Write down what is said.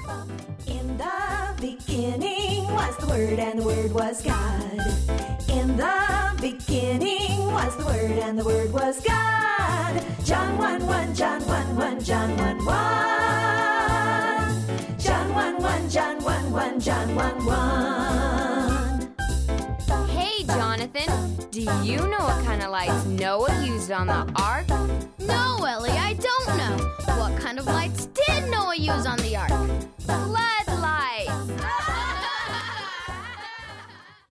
In the beginning was the Word, and the Word was God. In the beginning was the Word, and the Word was God. John 1:1, John 1:1, John 1:1. John 1:1, John 1:1, John 1:1. Hey, Jonathan, do you know what kind of lights Noah used on the ark? No,